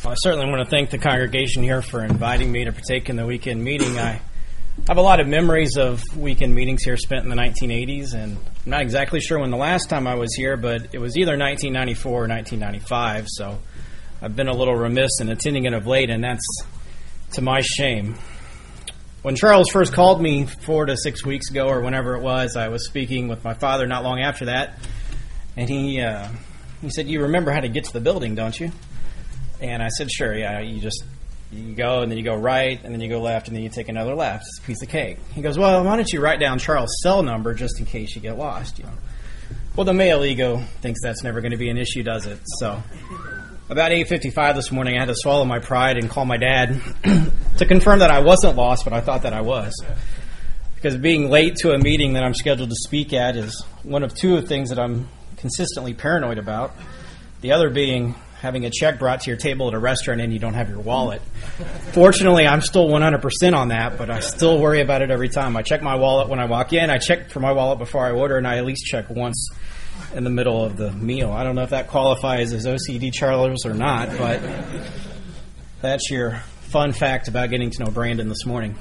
Well, I certainly want to thank the congregation here for inviting me to partake in the weekend meeting. I have a lot of memories of weekend meetings here spent in the 1980s, and I'm not exactly sure when the last time I was here, but it was either 1994 or 1995, so I've been a little remiss in attending it of late, and that's to my shame. When Charles first called me 4 to 6 weeks ago, or whenever it was, I was speaking with my father not long after that, and he said, "You remember how to get to the building, don't you?" And I said, "Sure, yeah, you go, and then you go right, and then you go left, and then you take another left. It's a piece of cake." He goes, "Well, why don't you write down Charles' cell number just in case you get lost, Well, the male ego thinks that's never going to be an issue, does it? So about 8:55 this morning, I had to swallow my pride and call my dad to confirm that I wasn't lost, but I thought that I was. Because being late to a meeting that I'm scheduled to speak at is one of two things that I'm consistently paranoid about. The other being having a check brought to your table at a restaurant and you don't have your wallet. Fortunately, I'm still 100% on that, but I still worry about it every time. I check my wallet when I walk in. I check for my wallet before I order, and I at least check once in the middle of the meal. I don't know if that qualifies as OCD Charles or not, but that's your fun fact about getting to know Brandon this morning.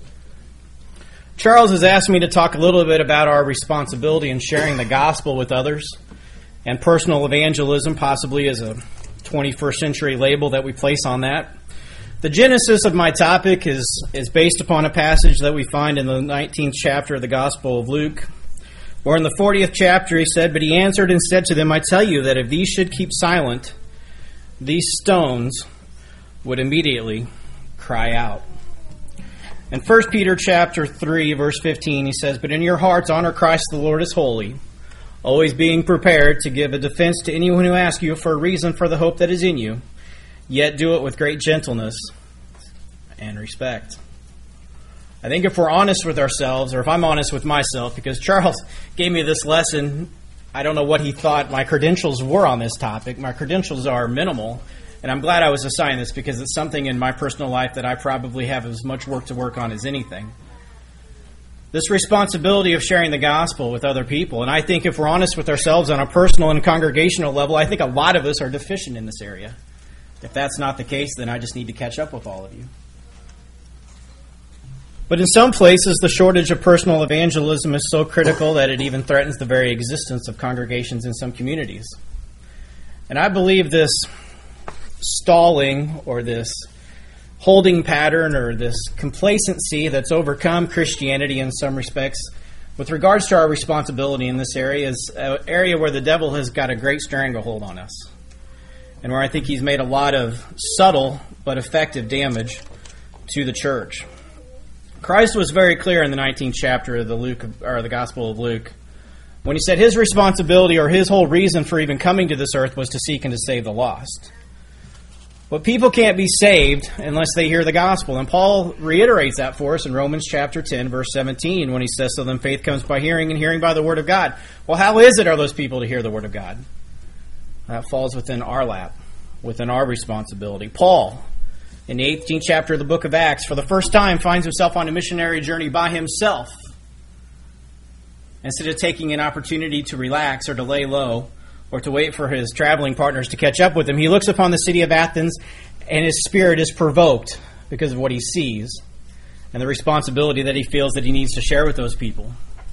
Charles has asked me to talk a little bit about our responsibility in sharing the gospel with others and personal evangelism, possibly as a 21st century label that we place on that. The genesis of my topic is based upon a passage that we find in the 19th chapter of the Gospel of Luke, where in the 40th chapter he said, "But he answered and said to them, I tell you that if these should keep silent, these stones would immediately cry out." In 1 Peter chapter 3, verse 15, he says, "But in your hearts honor Christ the Lord as holy, always being prepared to give a defense to anyone who asks you for a reason for the hope that is in you, yet do it with great gentleness and respect." I think if we're honest with ourselves, or if I'm honest with myself, because Charles gave me this lesson, I don't know what he thought my credentials were on this topic. My credentials are minimal, and I'm glad I was assigned this because it's something in my personal life that I probably have as much work to work on as anything. This responsibility of sharing the gospel with other people. And I think if we're honest with ourselves on a personal and congregational level, I think a lot of us are deficient in this area. If that's not the case, then I just need to catch up with all of you. But in some places, the shortage of personal evangelism is so critical that it even threatens the very existence of congregations in some communities. And I believe this stalling or this holding pattern or this complacency that's overcome Christianity in some respects with regards to our responsibility in this area is an area where the devil has got a great stranglehold on us, and where I think he's made a lot of subtle but effective damage to the church. Christ was very clear in the 19th chapter of the Gospel of Luke when he said his responsibility or his whole reason for even coming to this earth was to seek and to save the lost. But people can't be saved unless they hear the gospel. And Paul reiterates that for us in Romans chapter 10, verse 17, when he says, "So then faith comes by hearing, and hearing by the word of God." Well, how are those people to hear the word of God? That falls within our lap, within our responsibility. Paul, in the 18th chapter of the book of Acts, for the first time finds himself on a missionary journey by himself. Instead of taking an opportunity to relax or to lay low, or to wait for his traveling partners to catch up with him, he looks upon the city of Athens, and his spirit is provoked because of what he sees and the responsibility that he feels that he needs to share with those people.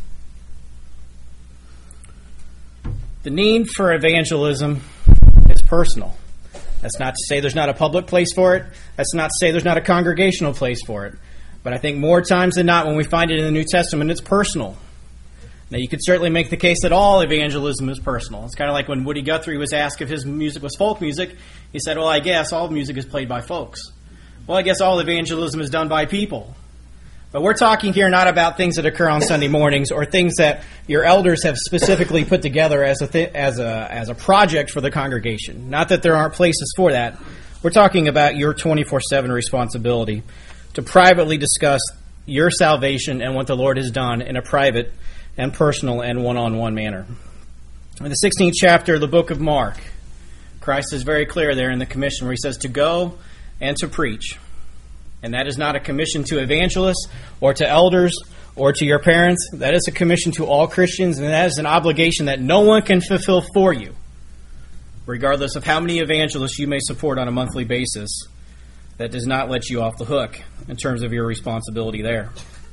The need for evangelism is personal. That's not to say there's not a public place for it. That's not to say there's not a congregational place for it. But I think more times than not, when we find it in the New Testament, it's personal. Now, you could certainly make the case that all evangelism is personal. It's kind of like when Woody Guthrie was asked if his music was folk music. He said, "Well, I guess all music is played by folks." Well, I guess all evangelism is done by people. But we're talking here not about things that occur on Sunday mornings or things that your elders have specifically put together as a project for the congregation. Not that there aren't places for that. We're talking about your 24/7 responsibility to privately discuss your salvation and what the Lord has done in a private and personal and one-on-one manner. In the 16th chapter of the book of Mark, Christ is very clear there in the commission where he says to go and to preach. And that is not a commission to evangelists or to elders or to your parents. That is a commission to all Christians, and that is an obligation that no one can fulfill for you. regardless of how many evangelists you may support on a monthly basis, that does not let you off the hook in terms of your responsibility there.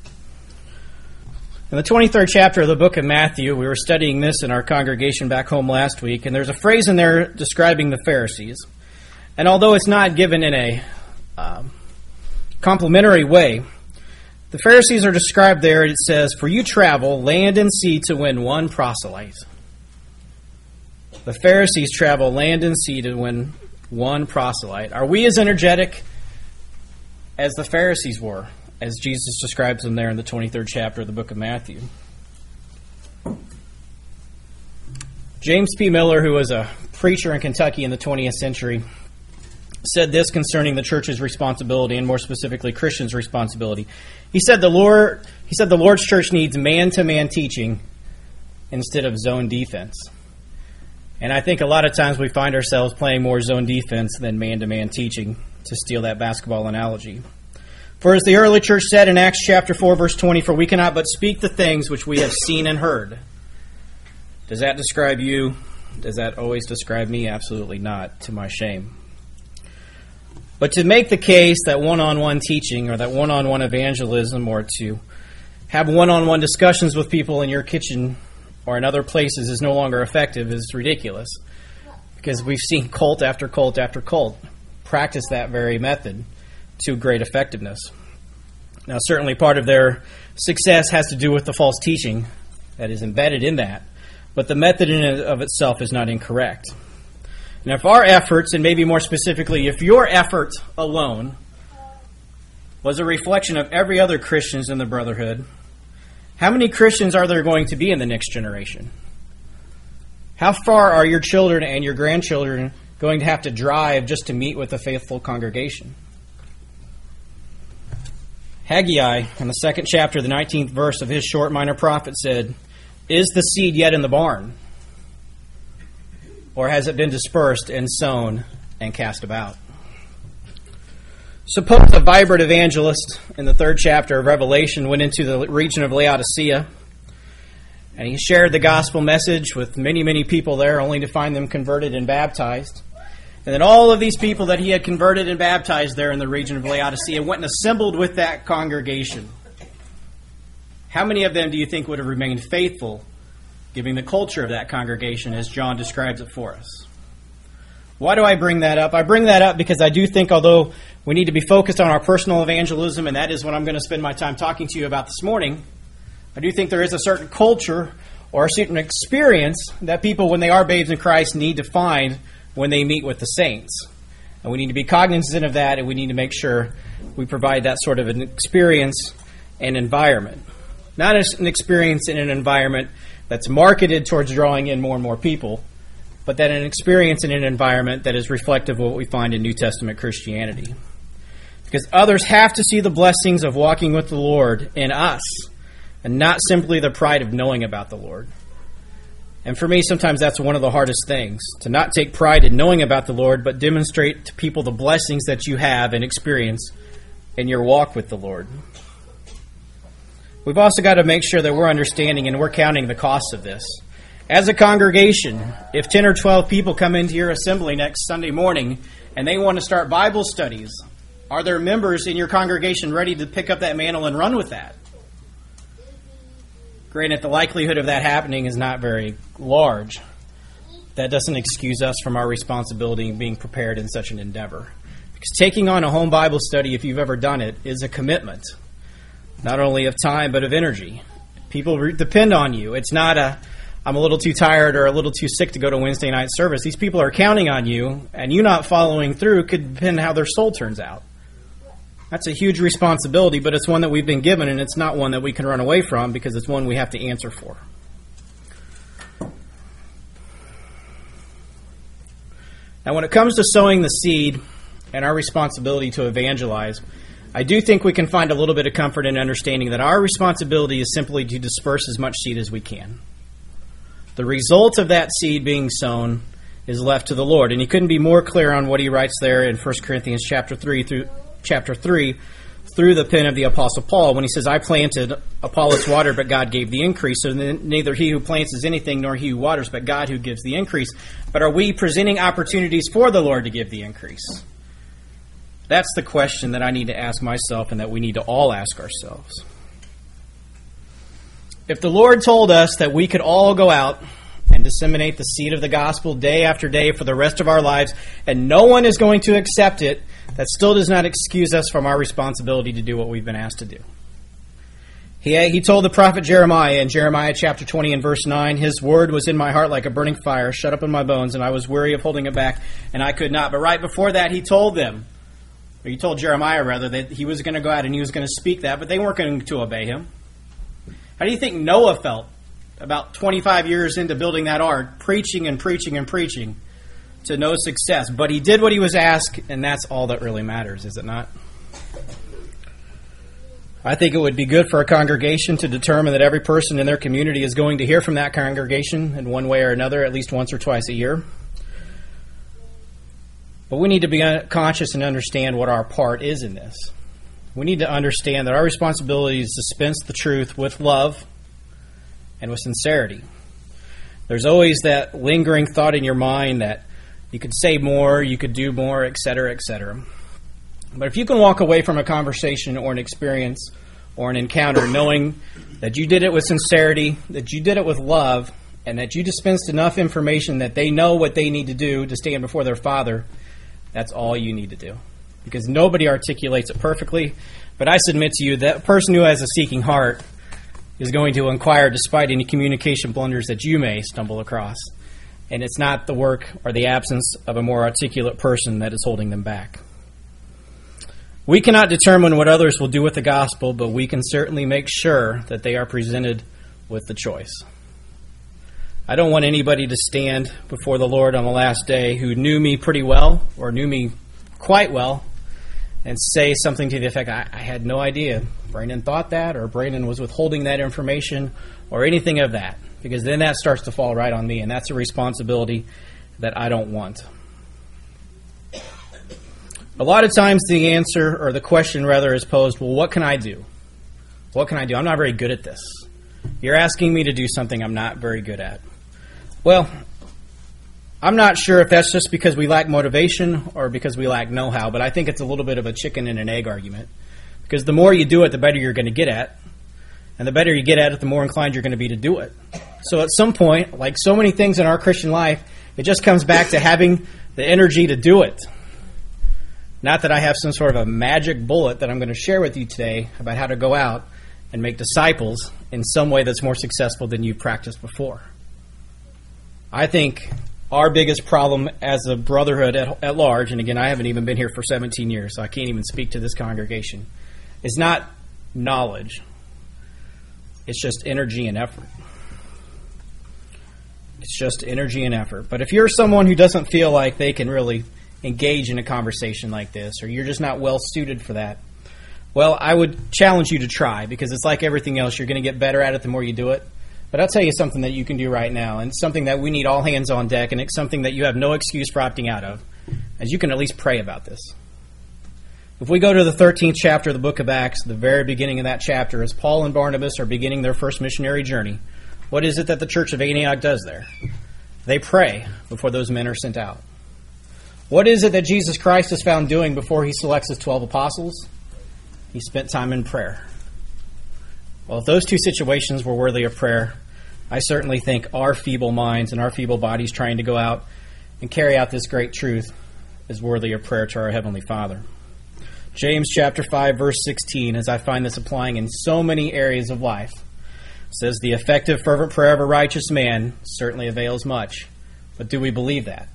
In the 23rd chapter of the book of Matthew, we were studying this in our congregation back home last week, and there's a phrase in there describing the Pharisees. And although it's not given in a complimentary way, the Pharisees are described there, and it says, "For you travel land and sea to win one proselyte." The Pharisees travel land and sea to win one proselyte. Are we as energetic as the Pharisees were, as Jesus describes them there in the 23rd chapter of the book of Matthew? James P. Miller, who was a preacher in Kentucky in the 20th century, said this concerning the church's responsibility, and more specifically Christians' responsibility. He said the Lord's church needs man-to-man teaching instead of zone defense. And I think a lot of times we find ourselves playing more zone defense than man-to-man teaching, to steal that basketball analogy. For as the early church said in Acts chapter 4, verse 20, "For we cannot but speak the things which we have seen and heard." Does that describe you? Does that always describe me? Absolutely not, to my shame. But to make the case that one-on-one teaching or that one-on-one evangelism or to have one-on-one discussions with people in your kitchen or in other places is no longer effective is ridiculous. Because we've seen cult after cult after cult practice that very method to great effectiveness. Now, certainly part of their success has to do with the false teaching that is embedded in that, but the method in and of itself is not incorrect. And if our efforts, and maybe more specifically, if your effort alone was a reflection of every other Christians in the brotherhood, how many Christians are there going to be in the next generation? How far are your children and your grandchildren going to have to drive just to meet with a faithful congregation? Haggai, in the 2nd chapter, the 19th verse of his short minor prophet said, "Is the seed yet in the barn? Or has it been dispersed and sown and cast about?" Suppose a vibrant evangelist in the 3rd chapter of Revelation went into the region of Laodicea, and he shared the gospel message with many, many people there, only to find them converted and baptized. And then all of these people that he had converted and baptized there in the region of Laodicea went and assembled with that congregation. How many of them do you think would have remained faithful, given the culture of that congregation as John describes it for us? Why do I bring that up? I bring that up because I do think, although we need to be focused on our personal evangelism, and that is what I'm going to spend my time talking to you about this morning, I do think there is a certain culture or a certain experience that people, when they are babes in Christ, need to find when they meet with the saints. And we need to be cognizant of that, and we need to make sure we provide that sort of an experience and environment. Not as an experience in an environment that's marketed towards drawing in more and more people, but that an experience in an environment that is reflective of what we find in New Testament Christianity. Because others have to see the blessings of walking with the Lord in us, and not simply the pride of knowing about the Lord. And for me, sometimes that's one of the hardest things, to not take pride in knowing about the Lord, but demonstrate to people the blessings that you have and experience in your walk with the Lord. We've also got to make sure that we're understanding and we're counting the costs of this. As a congregation, if 10 or 12 people come into your assembly next Sunday morning and they want to start Bible studies, are there members in your congregation ready to pick up that mantle and run with that? Granted, the likelihood of that happening is not very large. That doesn't excuse us from our responsibility in being prepared in such an endeavor. Because taking on a home Bible study, if you've ever done it, is a commitment. Not only of time, but of energy. People depend on you. It's not I'm a little too tired or a little too sick to go to Wednesday night service. These people are counting on you, and you not following through could depend how their soul turns out. That's a huge responsibility, but it's one that we've been given, and it's not one that we can run away from because it's one we have to answer for. Now, when it comes to sowing the seed and our responsibility to evangelize, I do think we can find a little bit of comfort in understanding that our responsibility is simply to disperse as much seed as we can. The result of that seed being sown is left to the Lord. And he couldn't be more clear on what he writes there in 1 Corinthians chapter 3, through the pen of the Apostle Paul when he says, I planted, Apollos watered, but God gave the increase. So neither he who plants is anything, nor he who waters, but God who gives the increase. But are we presenting opportunities for the Lord to give the increase? That's the question that I need to ask myself and that we need to all ask ourselves. If the Lord told us that we could all go out and disseminate the seed of the gospel day after day for the rest of our lives, and no one is going to accept it, that still does not excuse us from our responsibility to do what we've been asked to do. He told the prophet Jeremiah in Jeremiah chapter 20 and verse 9, His word was in my heart like a burning fire, shut up in my bones, and I was weary of holding it back, and I could not. But right before that, he told Jeremiah rather, that he was going to go out and he was going to speak that, but they weren't going to obey him. How do you think Noah felt about 25 years into building that ark, preaching and preaching and preaching to no success? But he did what he was asked, and that's all that really matters, is it not? I think it would be good for a congregation to determine that every person in their community is going to hear from that congregation in one way or another, at least once or twice a year. But we need to be conscious and understand what our part is in this. We need to understand that our responsibility is to dispense the truth with love and with sincerity. There's always that lingering thought in your mind that you could say more, you could do more, etc., etc. But if you can walk away from a conversation or an experience or an encounter knowing that you did it with sincerity, that you did it with love, and that you dispensed enough information that they know what they need to do to stand before their Father, that's all you need to do. Because nobody articulates it perfectly, but I submit to you that a person who has a seeking heart is going to inquire despite any communication blunders that you may stumble across. And it's not the work or the absence of a more articulate person that is holding them back. We cannot determine what others will do with the gospel, but we can certainly make sure that they are presented with the choice. I don't want anybody to stand before the Lord on the last day who knew me pretty well or knew me quite well and say something to the effect, I had no idea Brandon thought that, or Brandon was withholding that information, or anything of that. Because then that starts to fall right on me, and that's a responsibility that I don't want. A lot of times the answer, or the question rather, is posed, well, what can I do? What can I do? I'm not very good at this. You're asking me to do something I'm not very good at. Well, I'm not sure if that's just because we lack motivation or because we lack know-how, but I think it's a little bit of a chicken and an egg argument. Because the more you do it, the better you're going to get at. And the better you get at it, the more inclined you're going to be to do it. So at some point, like so many things in our Christian life, it just comes back to having the energy to do it. Not that I have some sort of a magic bullet that I'm going to share with you today about how to go out and make disciples in some way that's more successful than you've practiced before. I think our biggest problem as a brotherhood at large, and again, I haven't even been here for 17 years, so I can't even speak to this congregation, is not knowledge. It's just energy and effort. It's just energy and effort. But if you're someone who doesn't feel like they can really engage in a conversation like this, or you're just not well suited for that, well, I would challenge you to try, because it's like everything else. You're going to get better at it the more you do it. But I'll tell you something that you can do right now, and something that we need all hands on deck, and it's something that you have no excuse for opting out of, as you can at least pray about this. If we go to the 13th chapter of the book of Acts, the very beginning of that chapter, as Paul and Barnabas are beginning their first missionary journey, what is it that the church of Antioch does there? They pray before those men are sent out. What is it that Jesus Christ is found doing before he selects his 12 apostles? He spent time in prayer. Well, if those two situations were worthy of prayer, I certainly think our feeble minds and our feeble bodies trying to go out and carry out this great truth is worthy of prayer to our Heavenly Father. James chapter 5, verse 16, as I find this applying in so many areas of life, says, the effective, fervent prayer of a righteous man certainly avails much. But do we believe that?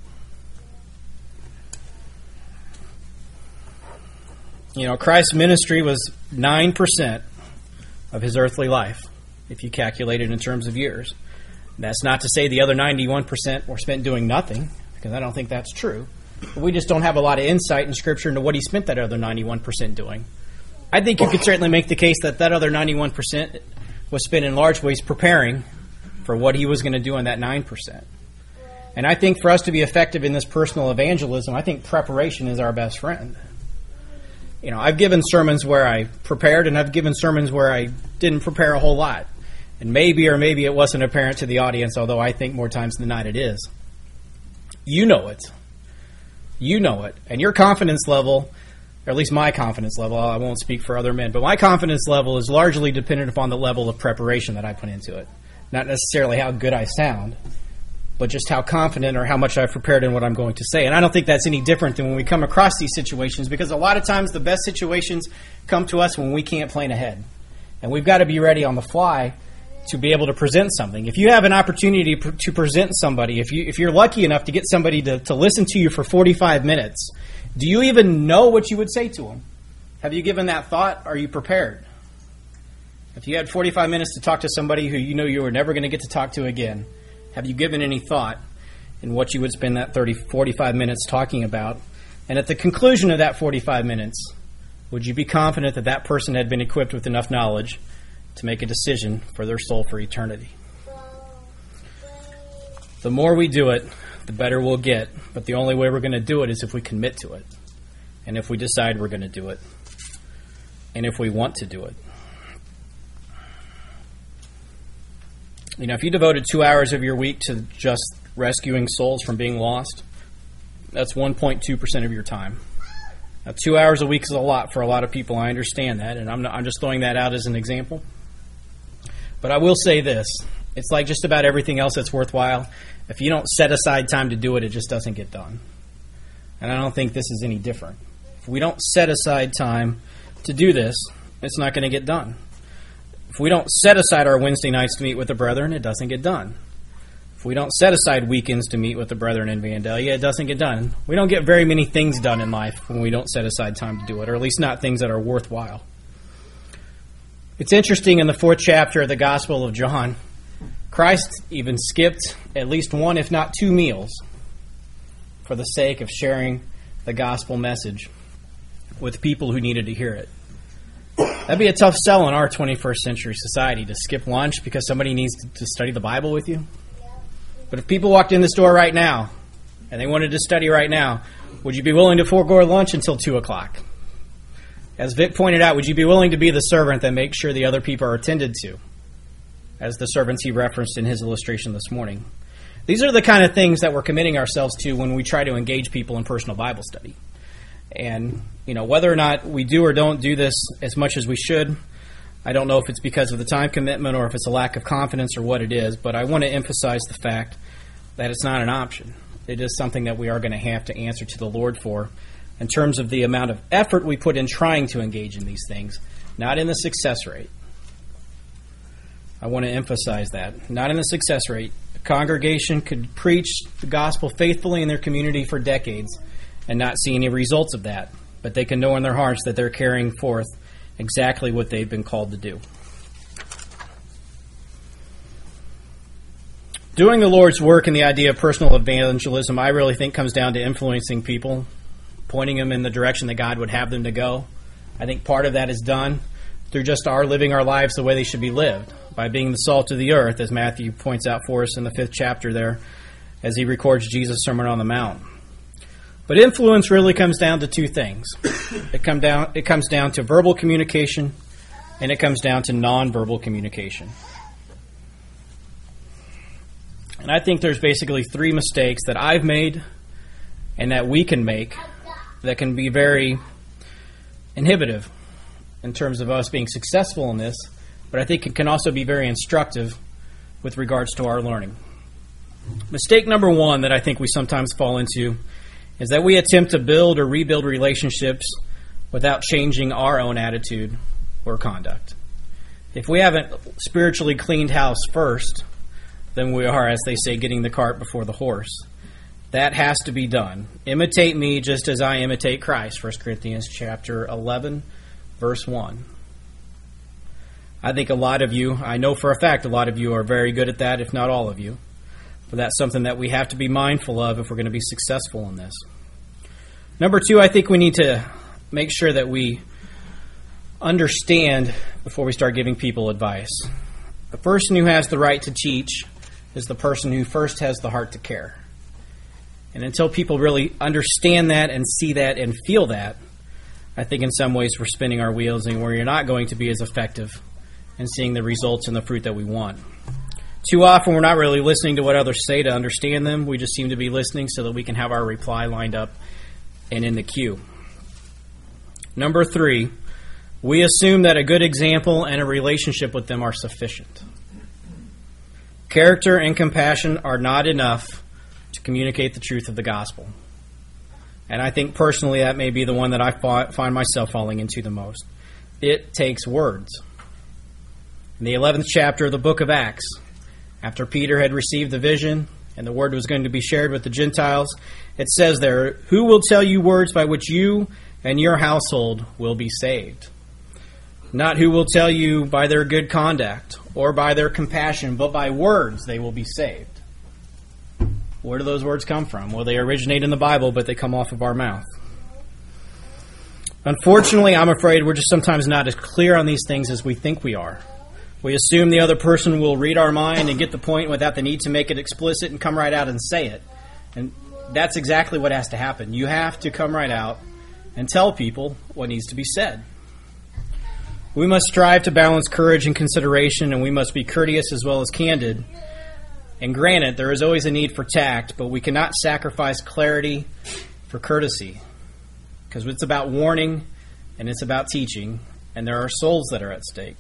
You know, Christ's ministry was 9% of his earthly life, if you calculate it in terms of years. That's not to say the other 91% were spent doing nothing, because I don't think that's true. But we just don't have a lot of insight in Scripture into what he spent that other 91% doing. I think you could certainly make the case that that other 91% was spent in large ways preparing for what he was going to do in that 9%. And I think for us to be effective in this personal evangelism, I think preparation is our best friend. I've given sermons where I prepared, and I've given sermons where I didn't prepare a whole lot. And maybe it wasn't apparent to the audience, although I think more times than not it is. You know it. You know it. And your confidence level, or at least my confidence level, I won't speak for other men, but my confidence level is largely dependent upon the level of preparation that I put into it. Not necessarily how good I sound, but just how confident or how much I've prepared in what I'm going to say. And I don't think that's any different than when we come across these situations, because a lot of times the best situations come to us when we can't plan ahead. And we've got to be ready on the fly to be able to present something. If you have an opportunity to present somebody, if you're lucky enough to get somebody to listen to you for 45 minutes, do you even know what you would say to them? Have you given that thought? Are you prepared? If you had 45 minutes to talk to somebody who you know you were never going to get to talk to again, have you given any thought in what you would spend that 45 minutes talking about? And at the conclusion of that 45 minutes, would you be confident that that person had been equipped with enough knowledge to make a decision for their soul for eternity? The more we do it, the better we'll get. But the only way we're going to do it is if we commit to it. And if we decide we're going to do it. And if we want to do it. If you devoted 2 hours of your week to just rescuing souls from being lost, that's 1.2% of your time. Now, 2 hours a week is a lot for a lot of people. I understand that, and I'm just throwing that out as an example. But I will say this. It's like just about everything else that's worthwhile. If you don't set aside time to do it, it just doesn't get done. And I don't think this is any different. If we don't set aside time to do this, it's not going to get done. If we don't set aside our Wednesday nights to meet with the brethren, it doesn't get done. If we don't set aside weekends to meet with the brethren in Vandalia, it doesn't get done. We don't get very many things done in life when we don't set aside time to do it, or at least not things that are worthwhile. It's interesting, in the 4th chapter of the Gospel of John, Christ even skipped at least one, if not 2 meals for the sake of sharing the gospel message with people who needed to hear it. That'd be a tough sell in our 21st century society, to skip lunch because somebody needs to study the Bible with you. But if people walked in this door right now and they wanted to study right now, would you be willing to forego lunch until 2 o'clock? As Vic pointed out, would you be willing to be the servant that makes sure the other people are attended to, as the servants he referenced in his illustration this morning? These are the kind of things that we're committing ourselves to when we try to engage people in personal Bible study. And, whether or not we do or don't do this as much as we should, I don't know if it's because of the time commitment or if it's a lack of confidence or what it is, but I want to emphasize the fact that it's not an option. It is something that we are going to have to answer to the Lord for, in terms of the amount of effort we put in trying to engage in these things, not in the success rate. I want to emphasize that. Not in the success rate. A congregation could preach the gospel faithfully in their community for decades and not see any results of that, but they can know in their hearts that they're carrying forth exactly what they've been called to do. Doing the Lord's work and the idea of personal evangelism, I really think, comes down to influencing people, pointing them in the direction that God would have them to go. I think part of that is done through just our living our lives the way they should be lived, by being the salt of the earth, as Matthew points out for us in the 5th chapter there, as he records Jesus' Sermon on the Mount. But influence really comes down to 2 things. It comes down to verbal communication, and it comes down to nonverbal communication. And I think there's basically 3 mistakes that I've made and that we can make that can be very inhibitive in terms of us being successful in this, but I think it can also be very instructive with regards to our learning. Mistake number 1 that I think we sometimes fall into is that we attempt to build or rebuild relationships without changing our own attitude or conduct. If we haven't spiritually cleaned house first, then we are, as they say, getting the cart before the horse. That has to be done. Imitate me just as I imitate Christ, 1 Corinthians chapter 11, verse 1. I think a lot of you, I know for a fact a lot of you are very good at that, if not all of you. But that's something that we have to be mindful of if we're going to be successful in this. Number 2, I think we need to make sure that we understand before we start giving people advice. The person who has the right to teach is the person who first has the heart to care. And until people really understand that and see that and feel that, I think in some ways we're spinning our wheels and we're not going to be as effective in seeing the results and the fruit that we want. Too often we're not really listening to what others say to understand them. We just seem to be listening so that we can have our reply lined up and in the queue. Number 3, we assume that a good example and a relationship with them are sufficient. Character and compassion are not enough to communicate the truth of the gospel. And I think personally that may be the one that I find myself falling into the most. It takes words. In the 11th chapter of the book of Acts, after Peter had received the vision and the word was going to be shared with the Gentiles, it says there, "Who will tell you words by which you and your household will be saved?" Not who will tell you by their good conduct or by their compassion, but by words they will be saved. Where do those words come from? Well, they originate in the Bible, but they come off of our mouth. Unfortunately, I'm afraid we're just sometimes not as clear on these things as we think we are. We assume the other person will read our mind and get the point without the need to make it explicit and come right out and say it. And that's exactly what has to happen. You have to come right out and tell people what needs to be said. We must strive to balance courage and consideration, and we must be courteous as well as candid. And granted, there is always a need for tact, but we cannot sacrifice clarity for courtesy, because it's about warning and it's about teaching, and there are souls that are at stake.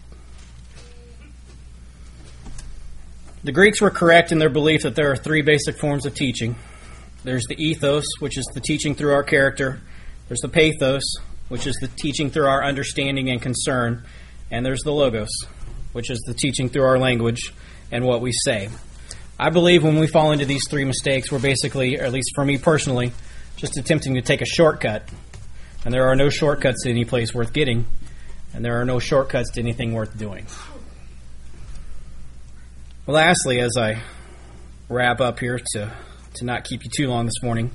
The Greeks were correct in their belief that there are 3 basic forms of teaching. There's the ethos, which is the teaching through our character. There's the pathos, which is the teaching through our understanding and concern. And there's the logos, which is the teaching through our language and what we say. I believe when we fall into these 3 mistakes, we're basically, or at least for me personally, just attempting to take a shortcut. And there are no shortcuts to any place worth getting. And there are no shortcuts to anything worth doing. Well, lastly, as I wrap up here to not keep you too long this morning,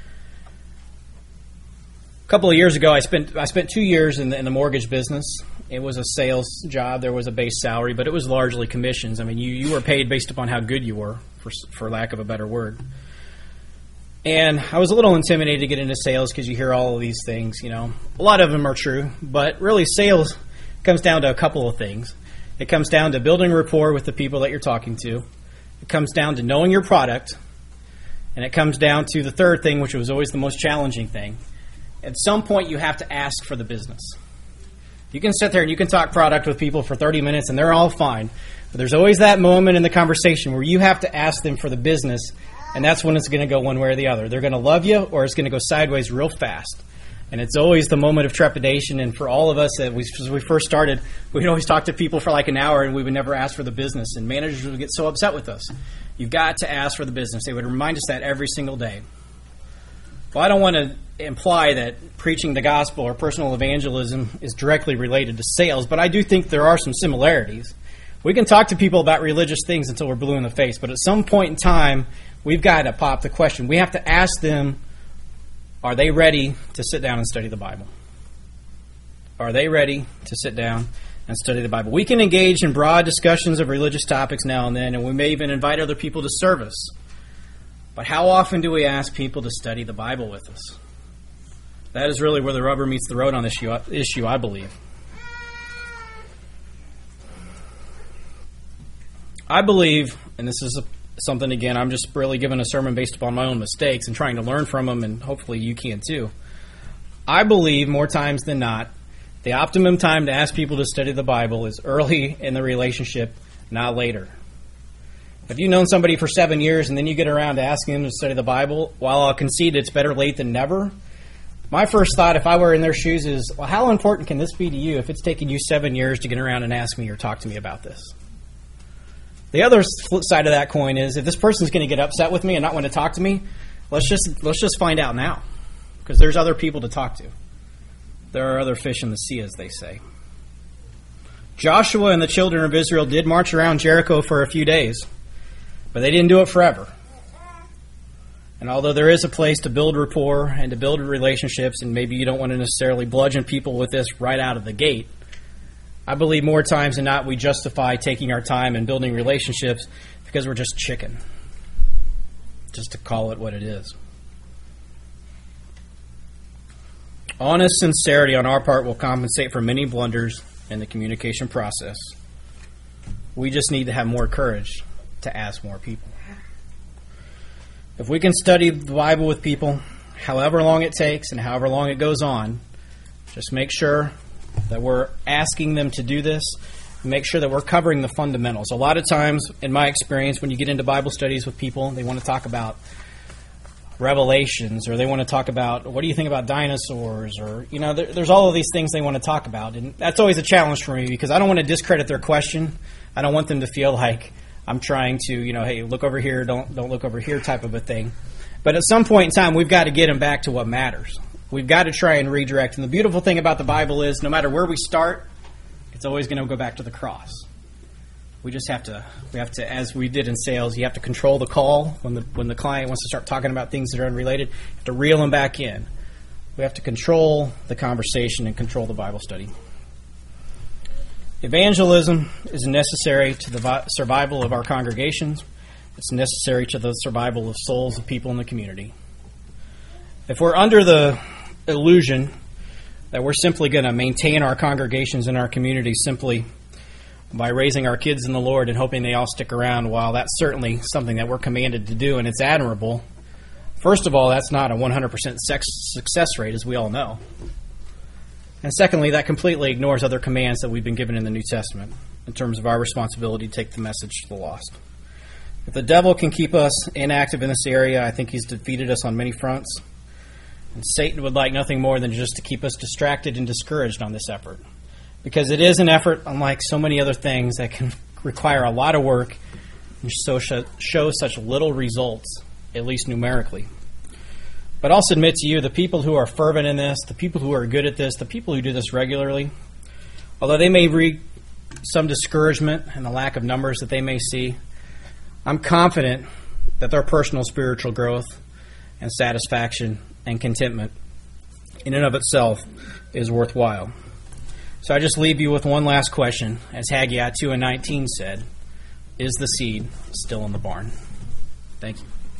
a couple of years ago, I spent 2 years in the mortgage business. It was a sales job. There was a base salary, but it was largely commissions. I mean, you were paid based upon how good you were, for lack of a better word. And I was a little intimidated to get into sales because you hear all of these things, you know. A lot of them are true, but really sales comes down to a couple of things. It comes down to building rapport with the people that you're talking to. It comes down to knowing your product. And it comes down to the third thing, which was always the most challenging thing. At some point, you have to ask for the business. You can sit there and you can talk product with people for 30 minutes and they're all fine. But there's always that moment in the conversation where you have to ask them for the business, and that's when it's going to go one way or the other. They're going to love you or it's going to go sideways real fast. And it's always the moment of trepidation. And for all of us, as we first started, we'd always talk to people for like an hour and we would never ask for the business. And managers would get so upset with us. You've got to ask for the business. They would remind us that every single day. Well, I don't want to imply that preaching the gospel or personal evangelism is directly related to sales, but I do think there are some similarities. We can talk to people about religious things until we're blue in the face, but at some point in time, we've got to pop the question. We have to ask them, are they ready to sit down and study the Bible? Are they ready to sit down and study the Bible? We can engage in broad discussions of religious topics now and then, and we may even invite other people to service. But how often do we ask people to study the Bible with us? That is really where the rubber meets the road on this issue, I believe. I believe, and this is something, again, I'm just really giving a sermon based upon my own mistakes and trying to learn from them, and hopefully you can too. I believe more times than not, the optimum time to ask people to study the Bible is early in the relationship, not later. If you've known somebody for 7 years and then you get around to asking them to study the Bible, while I'll concede it's better late than never, my first thought, if I were in their shoes, is, well, how important can this be to you if it's taken you 7 years to get around and ask me or talk to me about this? The other flip side of that coin is, if this person's going to get upset with me and not want to talk to me, let's just find out now, because there's other people to talk to. There are other fish in the sea, as they say. Joshua and the children of Israel did march around Jericho for a few days, but they didn't do it forever. And although there is a place to build rapport and to build relationships, and maybe you don't want to necessarily bludgeon people with this right out of the gate, I believe more times than not we justify taking our time and building relationships because we're just chicken. Just to call it what it is. Honest sincerity on our part will compensate for many blunders in the communication process. We just need to have more courage to ask more people. If we can study the Bible with people, however long it takes and however long it goes on, just make sure that we're asking them to do this. Make sure that we're covering the fundamentals. A lot of times, in my experience, when you get into Bible studies with people, they want to talk about Revelations, or they want to talk about, what do you think about dinosaurs? Or, there's all of these things they want to talk about. And that's always a challenge for me, because I don't want to discredit their question. I don't want them to feel like I'm trying to, hey, look over here, don't look over here type of a thing. But at some point in time, we've got to get them back to what matters. We've got to try and redirect. And the beautiful thing about the Bible is, no matter where we start, it's always going to go back to the cross. We just have to, as we did in sales, you have to control the call when the client wants to start talking about things that are unrelated. You have to reel them back in. We have to control the conversation and control the Bible study. Evangelism is necessary to the survival of our congregations. It's necessary to the survival of souls of people in the community. If we're under the illusion that we're simply going to maintain our congregations and our communities simply by raising our kids in the Lord and hoping they all stick around, while that's certainly something that we're commanded to do and it's admirable, first of all, that's not a 100% success rate, as we all know. And secondly, that completely ignores other commands that we've been given in the New Testament in terms of our responsibility to take the message to the lost. If the devil can keep us inactive in this area, I think he's defeated us on many fronts. And Satan would like nothing more than just to keep us distracted and discouraged on this effort. Because it is an effort, unlike so many other things, that can require a lot of work and show such little results, at least numerically. But I'll submit to you, the people who are fervent in this, the people who are good at this, the people who do this regularly, although they may read some discouragement and the lack of numbers that they may see, I'm confident that their personal spiritual growth and satisfaction and contentment in and of itself is worthwhile. So I just leave you with one last question. As Haggai 2:19 said, is the seed still in the barn? Thank you.